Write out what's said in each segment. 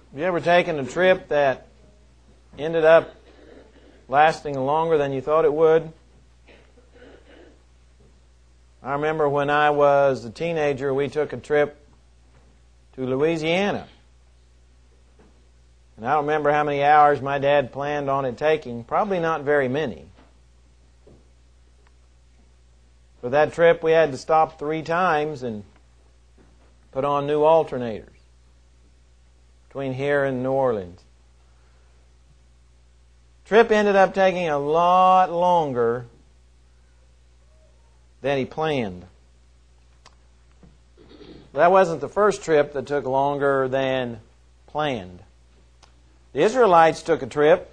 Have you ever taken a trip that ended up lasting longer than you thought it would? I remember when I was a teenager, we took a trip to Louisiana. And I don't remember how many hours my dad planned on it taking. Probably not very many. For that trip, we had to stop 3 times and put on new alternators between here and New Orleans. Trip ended up taking a lot longer than he planned. That wasn't the first trip that took longer than planned. The Israelites took a trip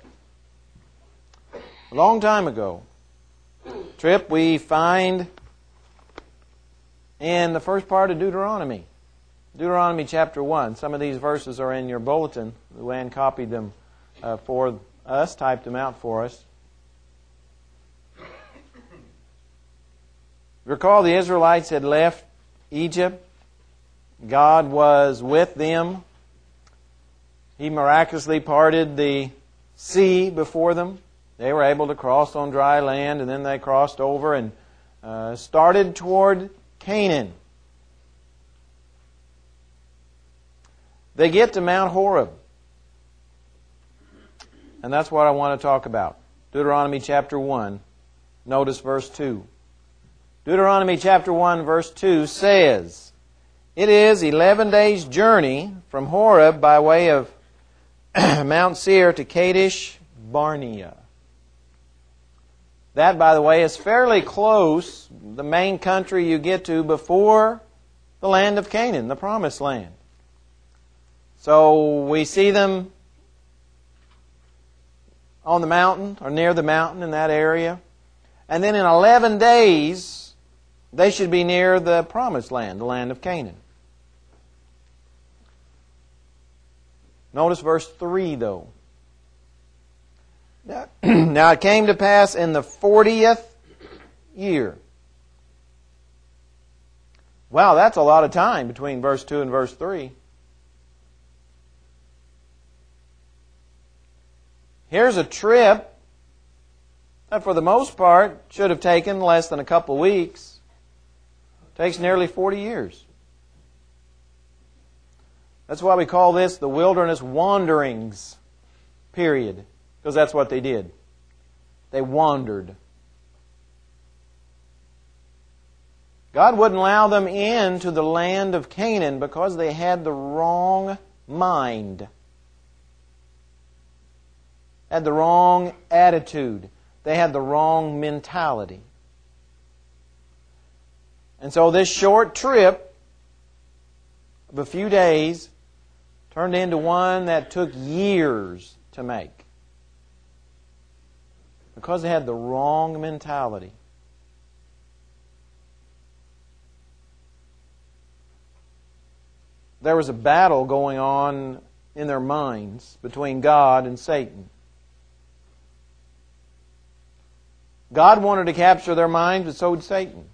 a long time ago. Trip we find in the first part of Deuteronomy. Deuteronomy chapter 1. Some of these verses are in your bulletin. Luann copied them for us, typed them out for us. Recall the Israelites had left Egypt. God was with them. He miraculously parted the sea before them. They were able to cross on dry land, and then they crossed over and started toward Canaan. They get to Mount Horeb. And that's what I want to talk about. Deuteronomy chapter 1. Notice verse 2. Deuteronomy chapter 1 verse 2 says, "It is 11 days' journey from Horeb by way of Mount Seir to Kadesh Barnea." That, by the way, is fairly close, the main country you get to before the land of Canaan, the Promised Land. So we see them on the mountain, or near the mountain in that area. And then in 11 days, they should be near the Promised Land, the land of Canaan. Notice verse 3, though. Now it came to pass in the 40th year. Wow, that's a lot of time between verse 2 and verse 3. Here's a trip that for the most part should have taken less than a couple weeks. It takes nearly 40 years. That's why we call this the wilderness wanderings period, because that's what they did. They wandered. God wouldn't allow them into the land of Canaan because they had the wrong mind. Had the wrong attitude. They had the wrong mentality. And so this short trip of a few days turned into one that took years to make. Because they had the wrong mentality. There was a battle going on in their minds between God and Satan. God wanted to capture their minds, but so did Satan.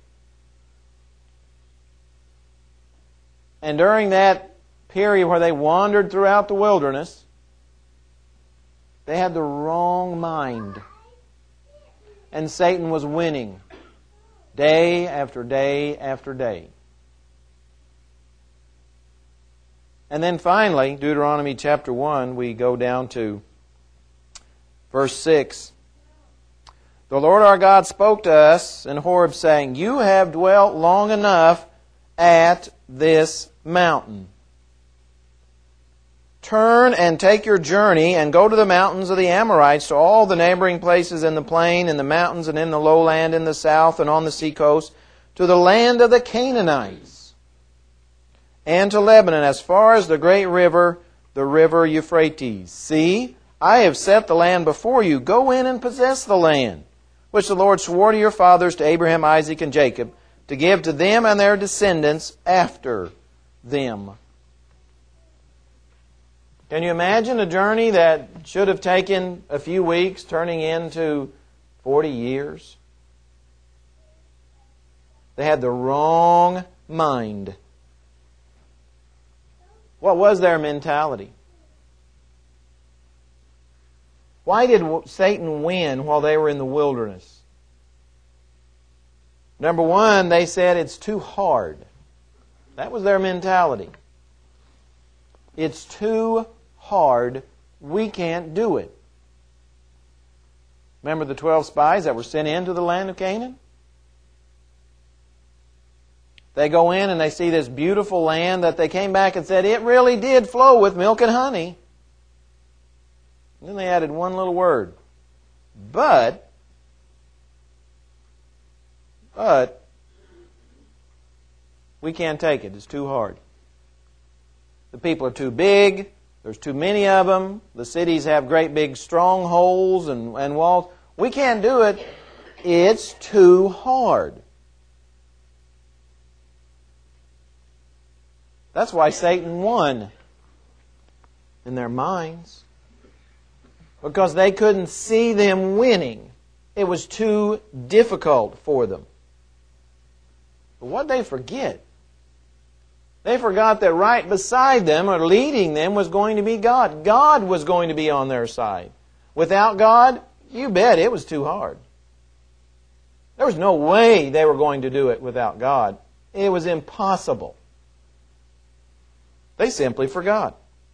And during that period where they wandered throughout the wilderness, they had the wrong mind. And Satan was winning day after day after day. And then finally, Deuteronomy chapter 1, we go down to verse 6. "The Lord our God spoke to us in Horeb, saying, You have dwelt long enough at this mountain. Turn and take your journey and go to the mountains of the Amorites, to all the neighboring places in the plain, in the mountains and in the lowland, in the south and on the seacoast, to the land of the Canaanites, and to Lebanon, as far as the great river, the river Euphrates. See, I have set the land before you. Go in and possess the land, which the Lord swore to your fathers, to Abraham, Isaac, and Jacob, to give to them and their descendants after them." Can you imagine a journey that should have taken a few weeks turning into 40 years? They had the wrong mind. What was their mentality? Why did Satan win while they were in the wilderness? Number one, they said it's too hard. That was their mentality. It's too hard. We can't do it. Remember the 12 spies that were sent into the land of Canaan? They go in and they see this beautiful land that they came back and said, it really did flow with milk and honey. And then they added one little word. But, we can't take it. It's too hard. The people are too big. There's too many of them. The cities have great big strongholds and walls. We can't do it. It's too hard. That's why Satan won in their minds. Because they couldn't see them winning. It was too difficult for them. But what did they forget? They forgot that right beside them, or leading them, was going to be God. God was going to be on their side. Without God, you bet it was too hard. There was no way they were going to do it without God. It was impossible. They simply forgot.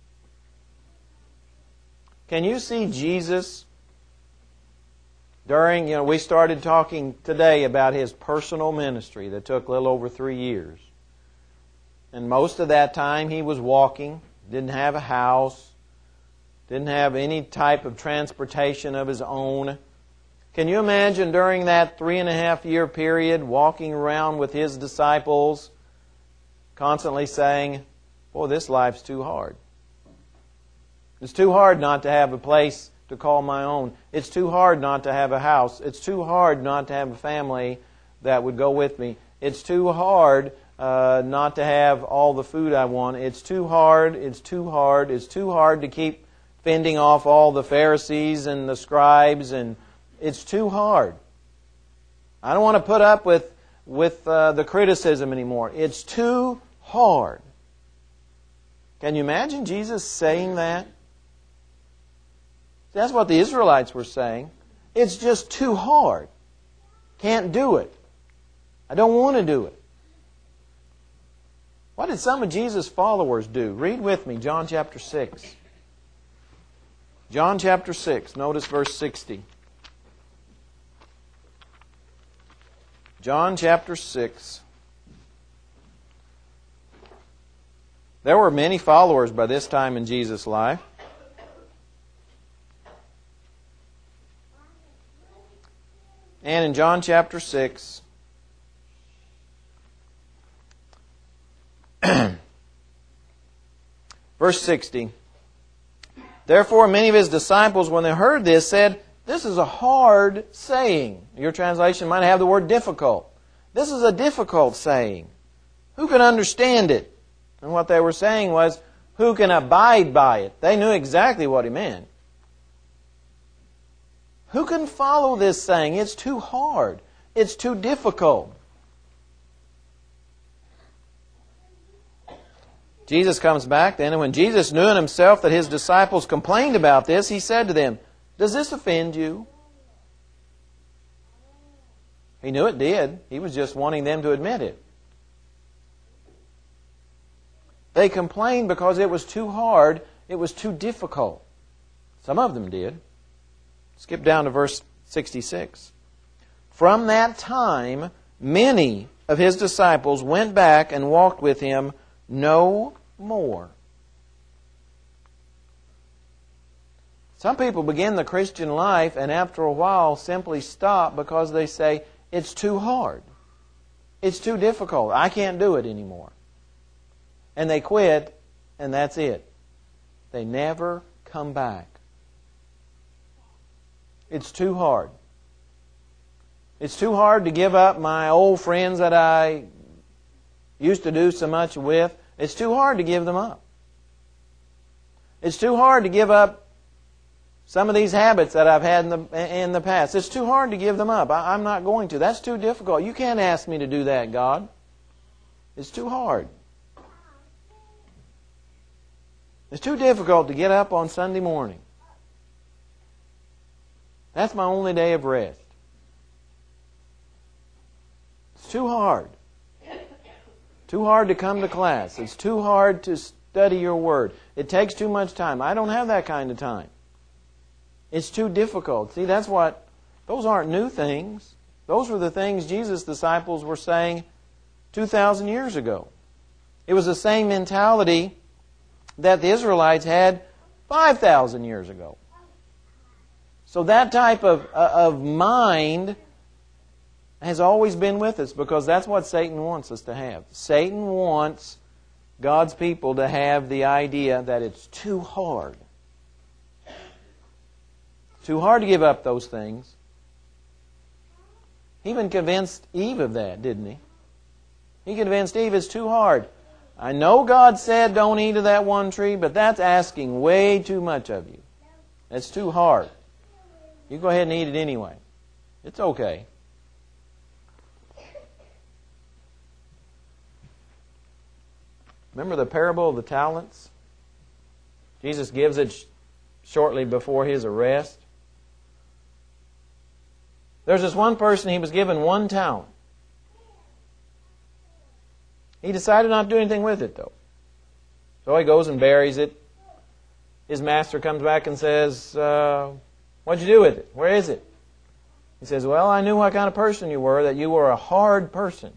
Can you see Jesus during, we started talking today about His personal ministry that took a little over 3 years. And most of that time He was walking, didn't have a house, didn't have any type of transportation of His own. Can you imagine during that 3.5-year period walking around with His disciples, constantly saying, boy, this life's too hard. It's too hard not to have a place to call my own. It's too hard not to have a house. It's too hard not to have a family that would go with me. It's too hard not to have all the food I want. It's too hard. It's too hard. It's too hard to keep fending off all the Pharisees and the scribes, and it's too hard. I don't want to put up with the criticism anymore. It's too hard. Can you imagine Jesus saying that? That's what the Israelites were saying. It's just too hard. Can't do it. I don't want to do it. What did some of Jesus' followers do? Read with me, John chapter 6. John chapter 6, notice verse 60. John chapter 6. There were many followers by this time in Jesus' life. And in John chapter 6, verse 60, therefore many of His disciples, when they heard this, said, this is a hard saying. Your translation might have the word difficult. This is a difficult saying. Who can understand it? And what they were saying was, who can abide by it? They knew exactly what He meant. Who can follow this saying? It's too hard. It's too difficult. Jesus comes back then, and when Jesus knew in Himself that His disciples complained about this, He said to them, does this offend you? He knew it did. He was just wanting them to admit it. They complained because it was too hard, it was too difficult. Some of them did. Skip down to verse 66. From that time, many of His disciples went back and walked with Him no more. Some people begin the Christian life and after a while simply stop because they say, it's too hard. It's too difficult. I can't do it anymore. And they quit, and that's it. They never come back. It's too hard. It's too hard to give up my old friends that I used to do so much with. It's too hard to give them up. It's too hard to give up some of these habits that I've had in the past. It's too hard to give them up. I'm not going to. That's too difficult. You can't ask me to do that, God. It's too hard. It's too difficult to get up on Sunday morning. That's my only day of rest. It's too hard. Too hard to come to class. It's too hard to study your Word. It takes too much time. I don't have that kind of time. It's too difficult. See, those aren't new things. Those were the things Jesus' disciples were saying 2,000 years ago. It was the same mentality that the Israelites had 5,000 years ago. So that type of mind has always been with us because that's what Satan wants us to have. Satan wants God's people to have the idea that it's too hard. Too hard to give up those things. He even convinced Eve of that, didn't he? He convinced Eve it's too hard. I know God said don't eat of that one tree, but that's asking way too much of you. It's too hard. You go ahead and eat it anyway. It's okay. Remember the parable of the talents? Jesus gives it shortly before His arrest. There's this one person, he was given 1 talent. He decided not to do anything with it, though. So he goes and buries it. His master comes back and says, what'd you do with it? Where is it? He says, well, I knew what kind of person you were, that you were a hard person.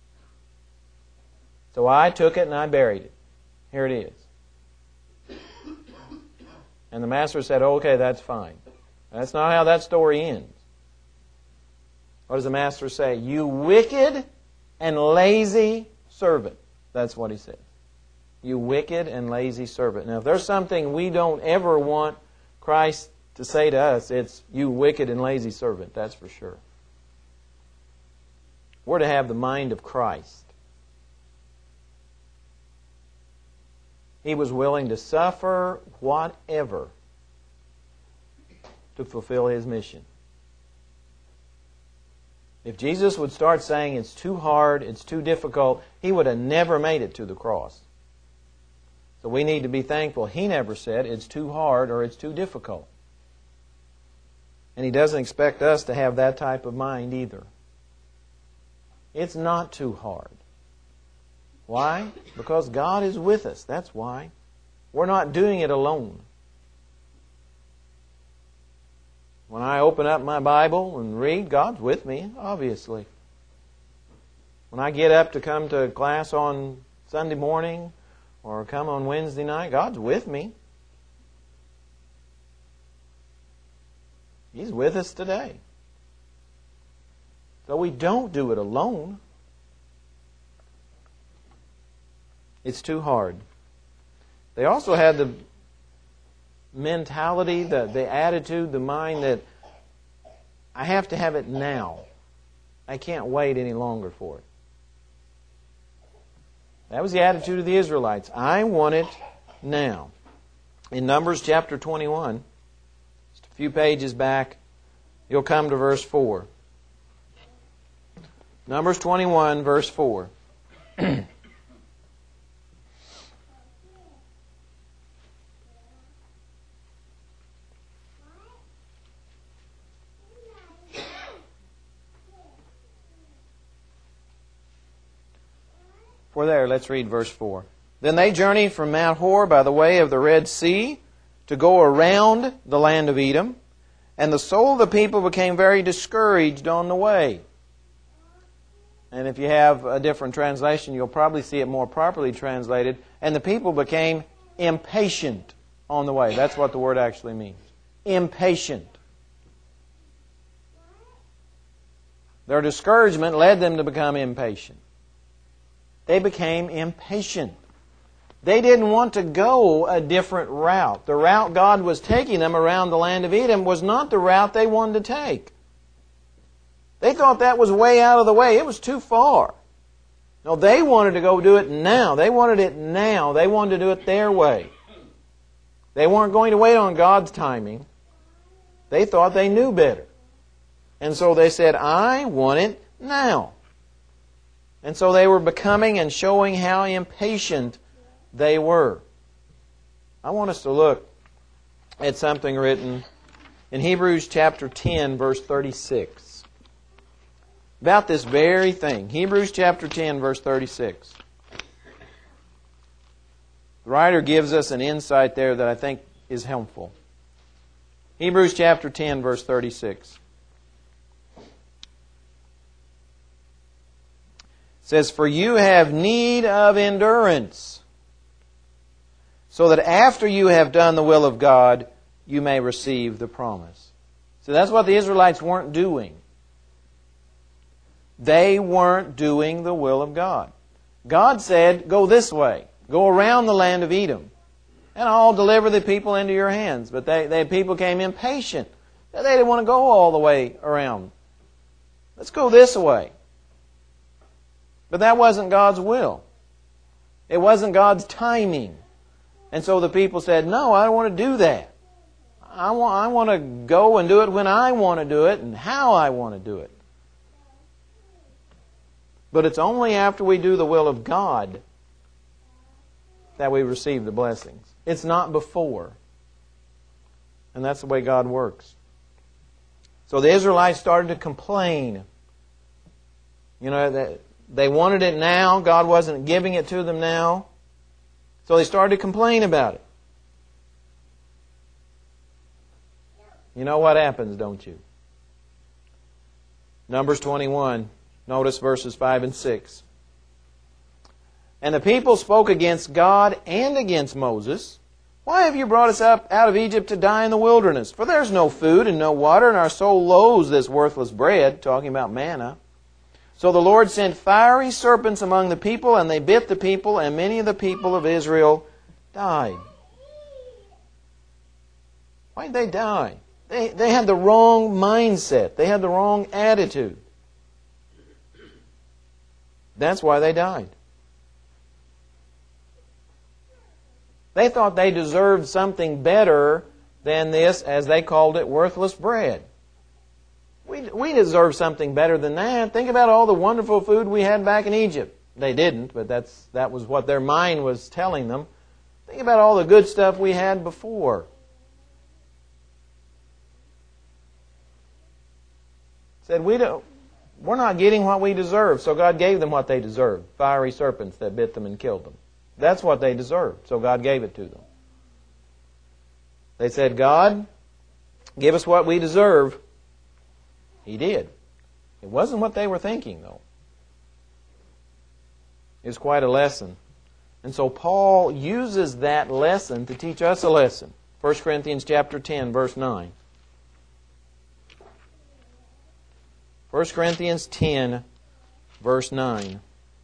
So I took it and I buried it. Here it is. And the master said, okay, that's fine. That's not how that story ends. What does the master say? You wicked and lazy servant. That's what he said. You wicked and lazy servant. Now, if there's something we don't ever want Christ to say to us, it's you wicked and lazy servant. That's for sure. We're to have the mind of Christ. He was willing to suffer whatever to fulfill His mission. If Jesus would start saying it's too hard, it's too difficult, He would have never made it to the cross. So we need to be thankful He never said it's too hard or it's too difficult. And He doesn't expect us to have that type of mind either. It's not too hard. Why? Because God is with us. That's why. We're not doing it alone. When I open up my Bible and read, God's with me, obviously. When I get up to come to class on Sunday morning or come on Wednesday night, God's with me. He's with us today. So we don't do it alone. It's too hard. They also had the mentality, the attitude, the mind that I have to have it now. I can't wait any longer for it. That was the attitude of the Israelites. I want it now. In Numbers chapter 21, just a few pages back, you'll come to verse 4. Numbers 21, verse 4. For there, let's read verse 4. Then they journeyed from Mount Hor by the way of the Red Sea to go around the land of Edom, and the soul of the people became very discouraged on the way. And if you have a different translation, you'll probably see it more properly translated. And the people became impatient on the way. That's what the word actually means. Impatient. Their discouragement led them to become impatient. They became impatient. They didn't want to go a different route. The route God was taking them around the land of Edom was not the route they wanted to take. They thought that was way out of the way. It was too far. No, they wanted to go do it now. They wanted it now. They wanted to do it their way. They weren't going to wait on God's timing. They thought they knew better. And so they said, I want it now. And so they were becoming and showing how impatient they were. I want us to look at something written in Hebrews chapter 10, verse 36. About this very thing. Hebrews chapter 10, verse 36. The writer gives us an insight there that I think is helpful. Hebrews chapter 10, verse 36. It says, "For you have need of endurance, so that after you have done the will of God, you may receive the promise." So that's what the Israelites weren't doing. They weren't doing the will of God. God said, go this way. Go around the land of Edom, and I'll deliver the people into your hands. But the people came impatient. They didn't want to go all the way around. Let's go this way. But that wasn't God's will. It wasn't God's timing. And so the people said, no, I don't want to do that. I want to go and do it when I want to do it and how I want to do it. But it's only after we do the will of God that we receive the blessings. It's not before. And that's the way God works. So the Israelites started to complain. You know, they wanted it now. God wasn't giving it to them now. So they started to complain about it. You know what happens, don't you? Numbers 21. Notice verses 5 and 6. "And the people spoke against God and against Moses. Why have you brought us up out of Egypt to die in the wilderness? For there's no food and no water, and our soul loathes this worthless bread," talking about manna. "So the Lord sent fiery serpents among the people, and they bit the people, and many of the people of Israel died." Why did they die? They had the wrong mindset. They had the wrong attitude. That's why they died. They thought they deserved something better than this, as they called it, worthless bread. We deserve something better than that. Think about all the wonderful food we had back in Egypt. They didn't, but that was what their mind was telling them. Think about all the good stuff we had before. Said, we're not getting what we deserve, so God gave them what they deserved. Fiery serpents that bit them and killed them. That's what they deserved, so God gave it to them. They said, God, give us what we deserve. He did. It wasn't what they were thinking, though. It was quite a lesson. And so Paul uses that lesson to teach us a lesson. 1 Corinthians chapter 10, verse 9. 1 Corinthians 10, verse 9.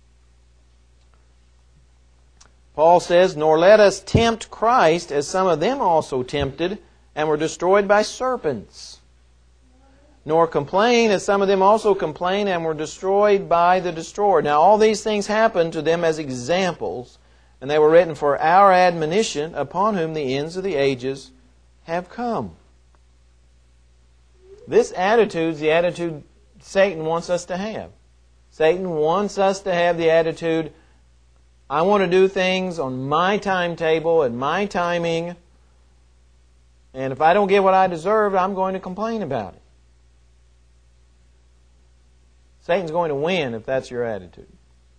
Paul says, "Nor let us tempt Christ, as some of them also tempted, and were destroyed by serpents. Nor complain, as some of them also complained, and were destroyed by the destroyer." Now all these things happened to them as examples, and they were written for our admonition, upon whom the ends of the ages have come. This attitude is the attitude Satan wants us to have. Satan wants us to have the attitude, I want to do things on my timetable and my timing, and if I don't get what I deserve, I'm going to complain about it. Satan's going to win if that's your attitude.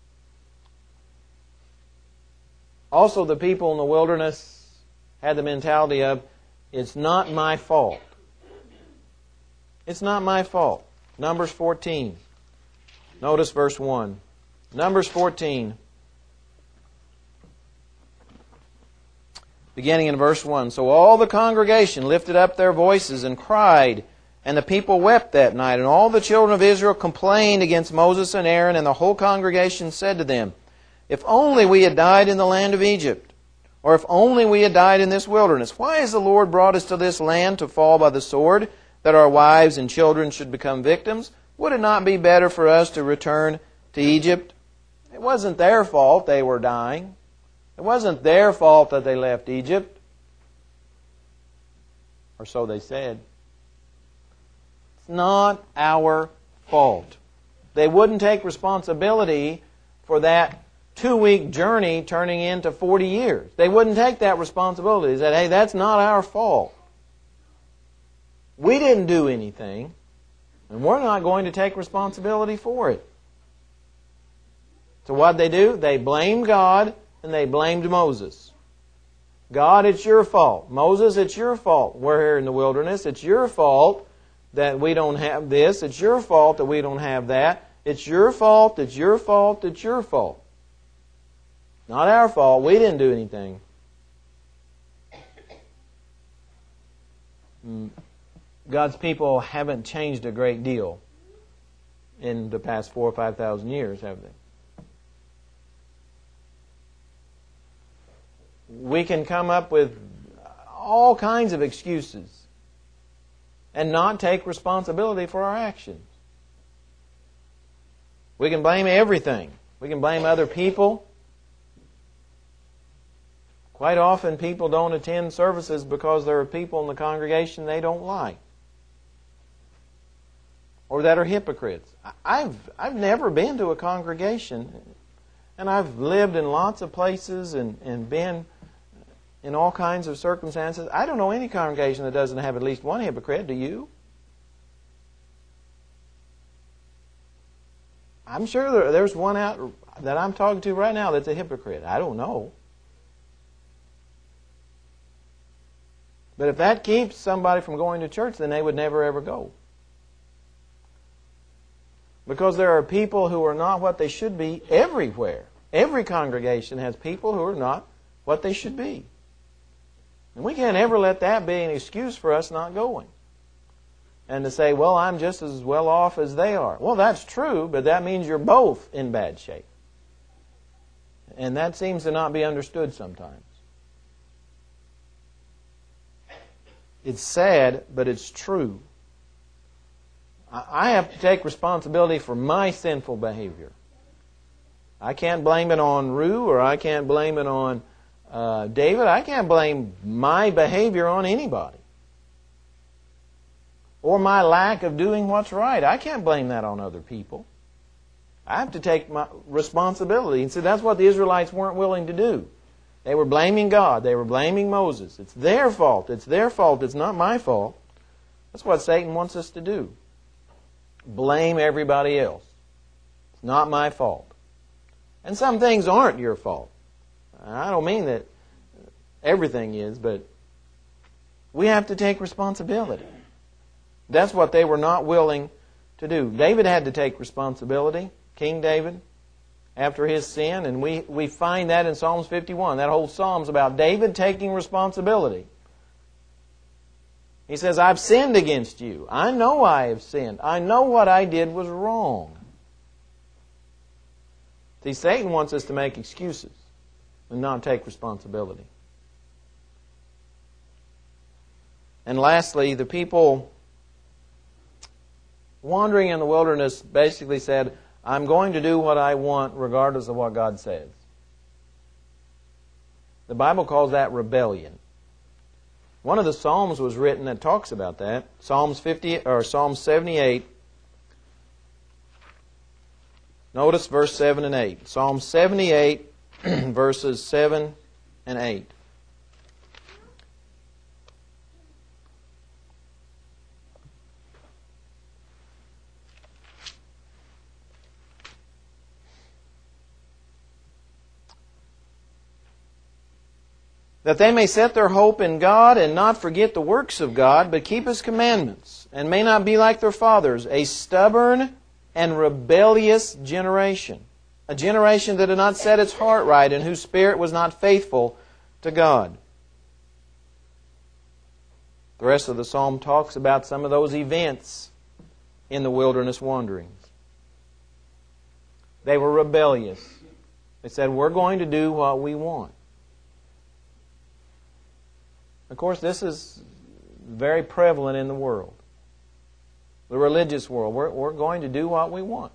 Also, the people in the wilderness had the mentality of, it's not my fault. It's not my fault. Numbers 14. Notice verse 1. Numbers 14. Beginning in verse 1. "So all the congregation lifted up their voices and cried, and the people wept that night. And all the children of Israel complained against Moses and Aaron, and the whole congregation said to them, If only we had died in the land of Egypt, or if only we had died in this wilderness. Why has the Lord brought us to this land to fall by the sword, that our wives and children should become victims? Would it not be better for us to return to Egypt?" It wasn't their fault they were dying. It wasn't their fault that they left Egypt. Or so they said. It's not our fault. They wouldn't take responsibility for that 2-week journey turning into 40 years. They wouldn't take that responsibility. They said, hey, that's not our fault. We didn't do anything, and we're not going to take responsibility for it. So what did they do? They blamed God and they blamed Moses. God, it's your fault. Moses, it's your fault. We're here in the wilderness. It's your fault that we don't have this. It's your fault that we don't have that. It's your fault, it's your fault, it's your fault. Not our fault. We didn't do anything. God's people haven't changed a great deal in the past 4,000 or 5,000 years, have they? We can come up with all kinds of excuses and not take responsibility for our actions. We can blame everything. We can blame other people. Quite often people don't attend services because there are people in the congregation they don't like, or that are hypocrites. I've never been to a congregation, and I've lived in lots of places and been in all kinds of circumstances. I don't know any congregation that doesn't have at least one hypocrite. Do you? I'm sure there's one out that I'm talking to right now that's a hypocrite. I don't know. But if that keeps somebody from going to church, then they would never ever go. Because there are people who are not what they should be everywhere. Every congregation has people who are not what they should be. And we can't ever let that be an excuse for us not going. And to say, well, I'm just as well off as they are. Well, that's true, but that means you're both in bad shape. And that seems to not be understood sometimes. It's sad, but it's true. I have to take responsibility for my sinful behavior. I can't blame it on Rue, or I can't blame it on David. I can't blame my behavior on anybody. Or my lack of doing what's right. I can't blame that on other people. I have to take my responsibility. And see, that's what the Israelites weren't willing to do. They were blaming God. They were blaming Moses. It's their fault. It's their fault. It's not my fault. That's what Satan wants us to do. Blame everybody else. It's not my fault. And some things aren't your fault. I don't mean that everything is, but we have to take responsibility. That's what they were not willing to do. David had to take responsibility, King David, after his sin, and we find that in Psalms 51. That whole psalm's about David taking responsibility. He says, I've sinned against you. I know I have sinned. I know what I did was wrong. See, Satan wants us to make excuses and not take responsibility. And lastly, the people wandering in the wilderness basically said, I'm going to do what I want regardless of what God says. The Bible calls that rebellion. One of the Psalms was written that talks about that. Psalm 78. Notice verse 7 and 8. Psalm 78, verses 7 and 8. That they may set their hope in God and not forget the works of God, but keep His commandments, and may not be like their fathers, a stubborn and rebellious generation, a generation that did not set its heart right, and whose spirit was not faithful to God. The rest of the psalm talks about some of those events in the wilderness wanderings. They were rebellious. They said, we're going to do what we want. Of course, this is very prevalent in the world. The religious world. We're going to do what we want.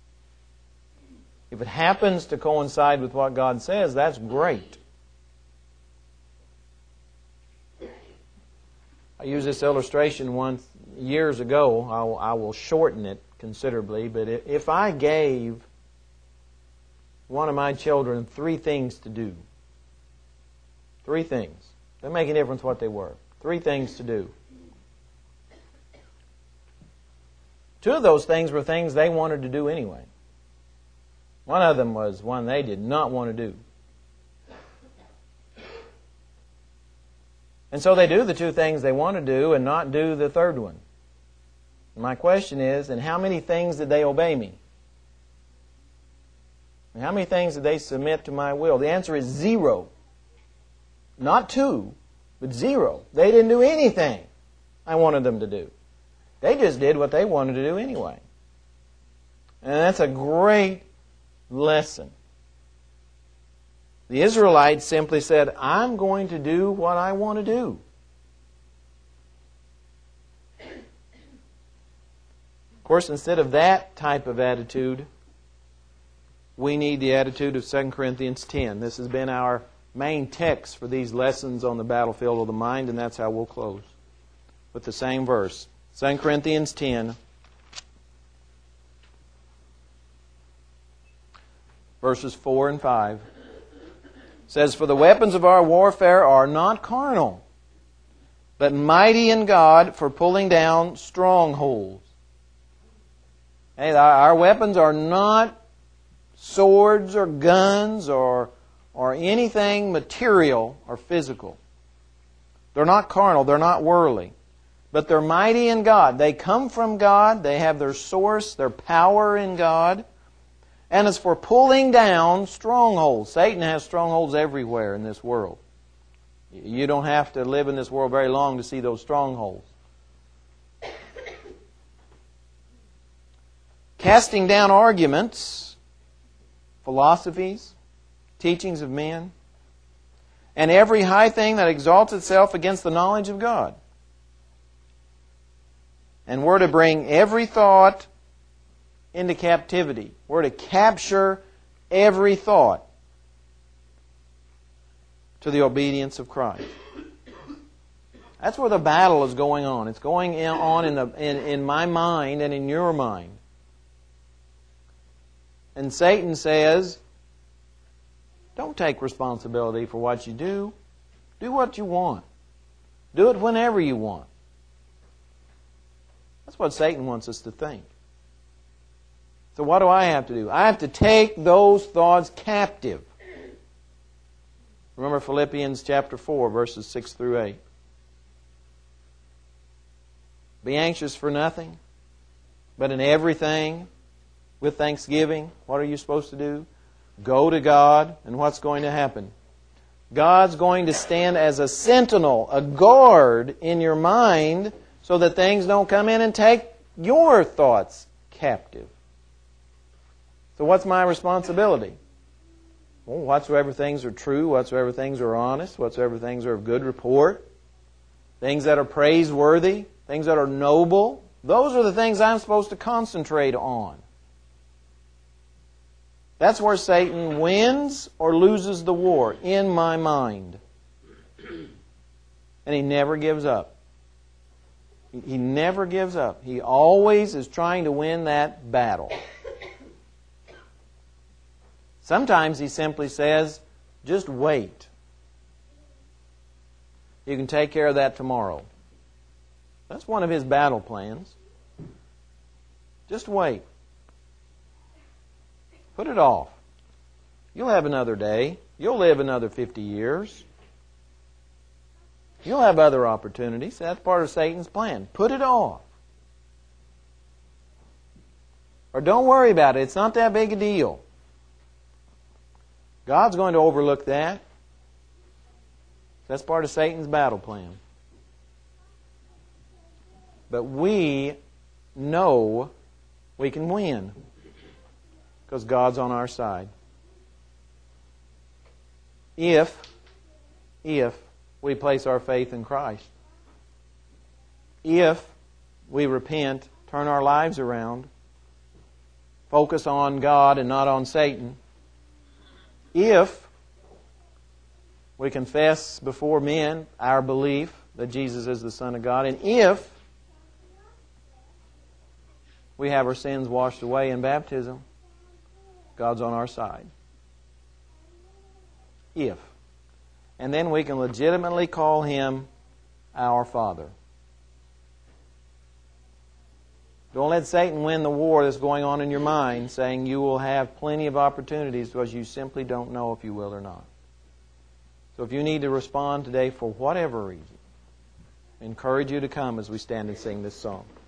If it happens to coincide with what God says, that's great. I used this illustration once years ago. I will shorten it considerably, but if I gave one of my children 3 things to do, 3 things, doesn't make any difference what they were, 3 things to do, Two of those things were things they wanted to do anyway. One of them was one they did not want to do. And so they do the two things they want to do and not do the third one. And my question is, in how many things did they obey me? And how many things did they submit to my will? The answer is 0. Not 2, but 0. They didn't do anything I wanted them to do. They just did what they wanted to do anyway. And that's a great lesson. The Israelites simply said, I'm going to do what I want to do. Of course, instead of that type of attitude, we need the attitude of 2 Corinthians 10. This has been our main text for these lessons on the battlefield of the mind, and that's how we'll close with the same verse. 2 Corinthians 10, verses 4 and 5. Says, for the weapons of our warfare are not carnal, but mighty in God for pulling down strongholds. Hey, our weapons are not swords or guns or anything material or physical. They're not carnal, they're not worldly, but they're mighty in God. They come from God, they have their source, their power in God. And as for pulling down strongholds, Satan has strongholds everywhere in this world. You don't have to live in this world very long to see those strongholds. Casting down arguments, philosophies, teachings of men, and every high thing that exalts itself against the knowledge of God. And we're to bring every thought into captivity. We're to capture every thought to the obedience of Christ. That's where the battle is going on. It's going on in my mind and in your mind. And Satan says, don't take responsibility for what you do. Do what you want. Do it whenever you want. That's what Satan wants us to think. So what do I have to do? I have to take those thoughts captive. Remember Philippians chapter 4, verses 6 through 8. Be anxious for nothing, but in everything, with thanksgiving, what are you supposed to do? Go to God, and what's going to happen? God's going to stand as a sentinel, a guard in your mind, so that things don't come in and take your thoughts captive. So what's my responsibility? Well, whatsoever things are true, whatsoever things are honest, whatsoever things are of good report, things that are praiseworthy, things that are noble, those are the things I'm supposed to concentrate on. That's where Satan wins or loses the war, in my mind. And he never gives up. He never gives up. He always is trying to win that battle. Sometimes he simply says, just wait. You can take care of that tomorrow. That's one of his battle plans. Just wait. Put it off. You'll have another day. You'll live another 50 years. You'll have other opportunities. That's part of Satan's plan. Put it off. Or don't worry about it. It's not that big a deal. God's going to overlook that. That's part of Satan's battle plan. But we know we can win because God's on our side. If we place our faith in Christ. If we repent, turn our lives around, focus on God and not on Satan. If we confess before men our belief that Jesus is the Son of God, and if we have our sins washed away in baptism, God's on our side. If. And then we can legitimately call Him our Father. Don't let Satan win the war that's going on in your mind, saying you will have plenty of opportunities because you simply don't know if you will or not. So if you need to respond today for whatever reason, I encourage you to come as we stand and sing this song.